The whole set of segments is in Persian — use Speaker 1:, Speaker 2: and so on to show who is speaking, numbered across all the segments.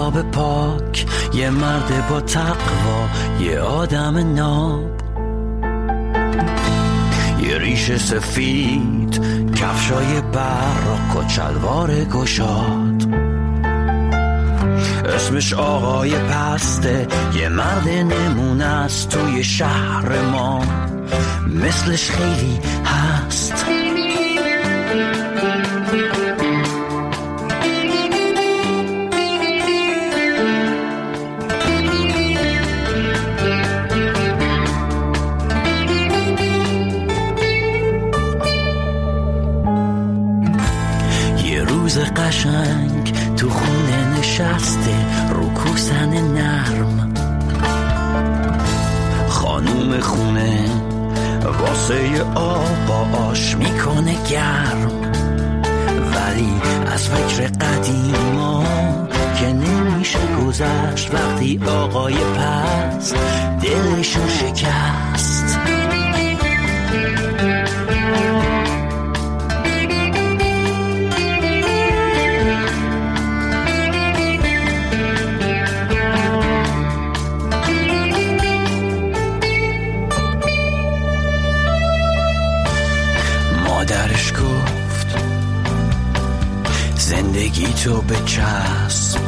Speaker 1: آب پاک، یه مرد با تقوا، یه آدم ناب، یه ریش سفید، کفشای براق و چلوار گشاد. اسمش آقای پسته، یه مرد نمونه است توی شهر ما، مثلش خیلی هست. یه روز قشنگ تو خونه نشسته رو کوسن نرم، خانوم خونه واسه آب آش میکنه گرم، ولی از فکر قدیما که نمیشه گذشت وقتی آقای پست دلشو شکست. مادرش گفت زندگی تو به چسب،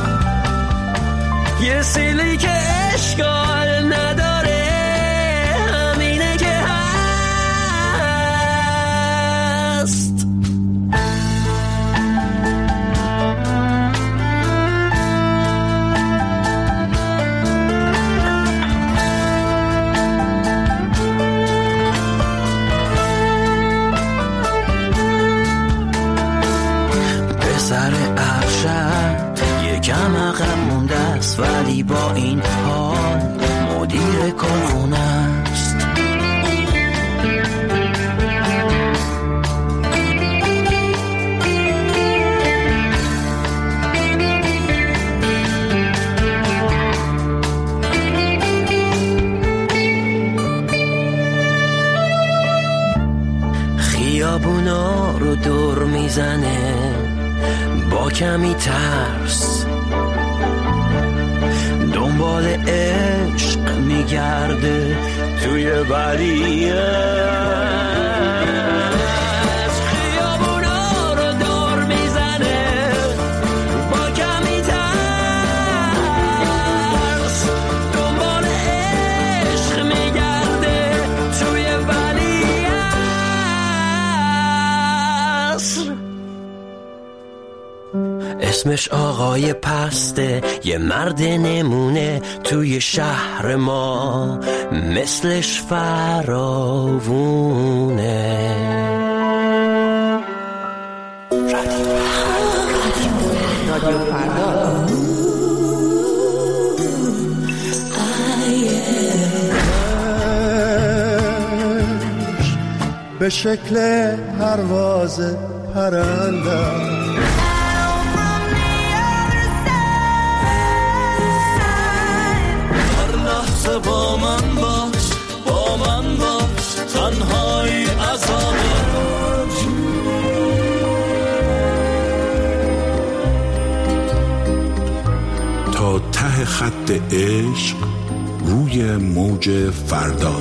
Speaker 1: یه سیلی که اشکال نداره، همینه که هست. پسر ارشد یکم عقب مونده است، ولی با این حال مدیر کارخونه است. خیابونا رو دور میزنه با کمی ترس، دنبال عشق میگرده توی ولیعصر. خیابونا رو دور میزنه با کمی ترس، دنبال عشق میگرده توی ولیعصر. اسمش آقای پسته، یه مرد نمونه توی شهر ما، مثلش فراوونه. رادیو فردا
Speaker 2: به شکل پرواز پرنده،
Speaker 3: با من باش، با من باش، تنهایی عذابش.
Speaker 4: تا ته خط عشق روی موج فردا.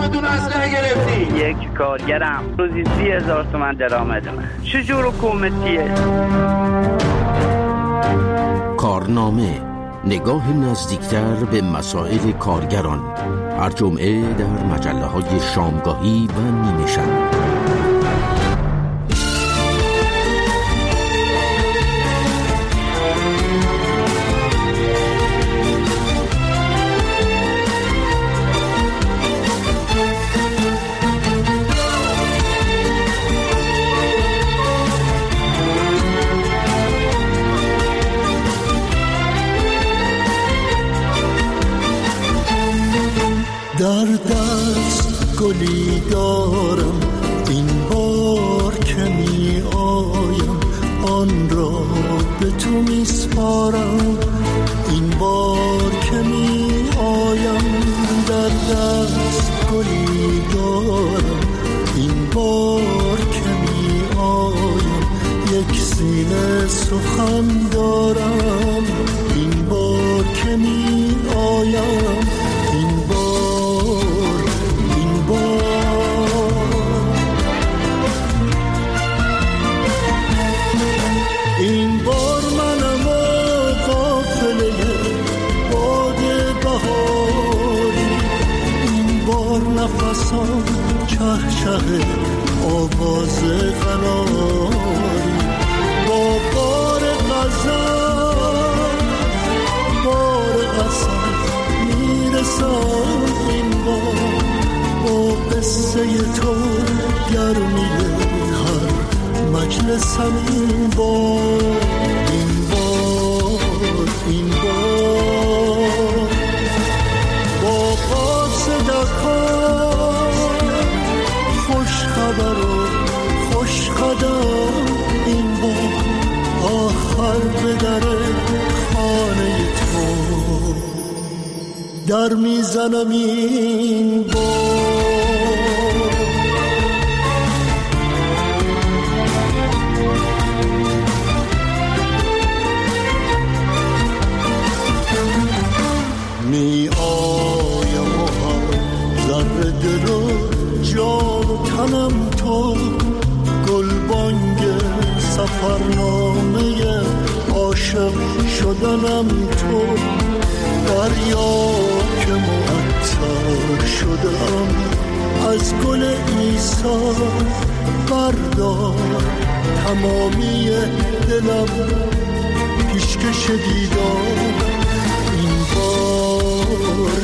Speaker 2: کدومتون اسلحه گرفتی؟
Speaker 5: یک کارگرم روزی 30,000 تومان درآمد من. چجور حکومتیه؟
Speaker 6: کارنامه، نگاه نزدیکتر به مسائل کارگران، هر جمعه در مجله‌های شامگاهی و نیمه شب.
Speaker 2: در دست گلی دارم این بار که می آیم آن را به تو می سپارم این بار که می آیم در دست گلی دارم این بار که می آیم یک سینه سخن دارم این بار که می آیم این بار منم و قافله باد بهاری این بار نفسم چهچه آواز قناری با بار غزل بار قصد میرسم این بار با قصه تو گرمیه هر مجلسم این بار این بار این بار با قاصدکان خوش خبر و خوش قدم این بار آخر به در خانه تو در میزنم این بار می آیم و هر ذره دل و جان و تنم تو گلبانگ سفرنامه عاشق شدنم تو دریا که معطر شدم از گل عیسی بردار تمامی دلم پیشکش دیدار این بار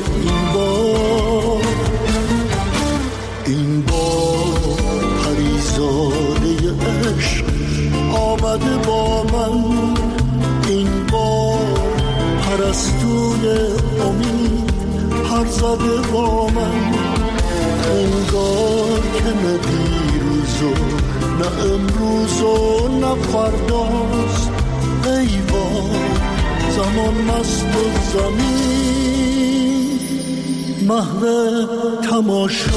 Speaker 2: این بار پریزاده عشق آمده با من این بار پرستوی امید پر زده با من انگار که نه دیروز و نه امروز و نه فرداست ای بار زمان مست و زمین محو تماشاست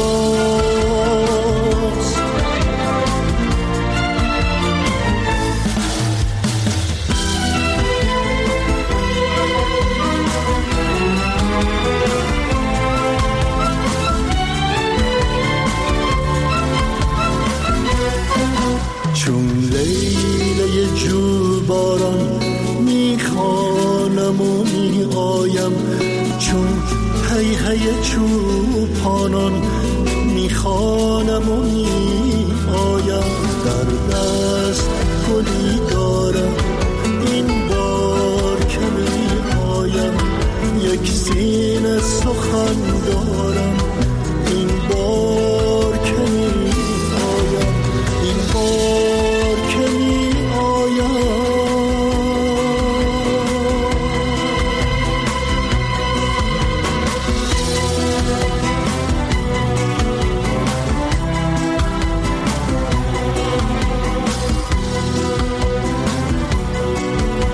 Speaker 2: چون لیله جو باران میخوانم و میآیم چون هی هی چوپانان میخوانم و میآیم در دست گلی دارم این بار که میآیم یک سینه سخن دارم این بار که میآیم این بار که میآیم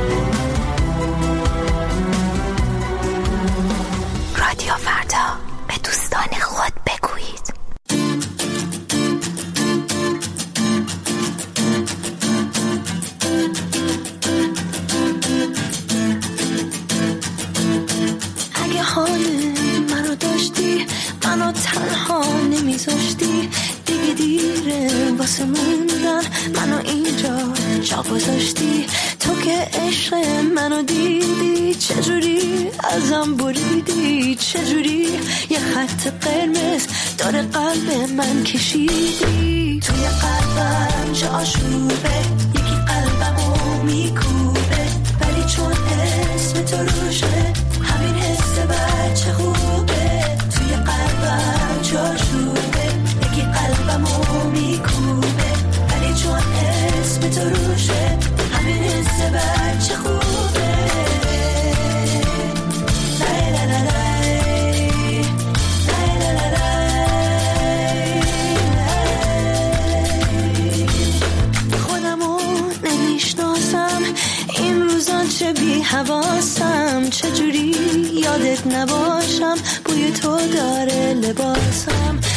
Speaker 7: رادیو فردا به گذاشتی دیگه دیره واسه موندن منو اینجا جا گذاشتی تو که عشق منو دیدی چجوری ازم بریدی چجوری یه خط قرمز داره قلب من کشیدی توی قلبم چه آشوبه یکی قلبمو میکوبه ولی چون اسم تو روشه همین حس بچه خوبه توی قلبم چه آشوبه یکی قلبمو میکوبه ولی چون اسم تو روشه همین حس بچه خوبه چه بی حواسم چجوری یادت نباشم بوی تو داره لباسم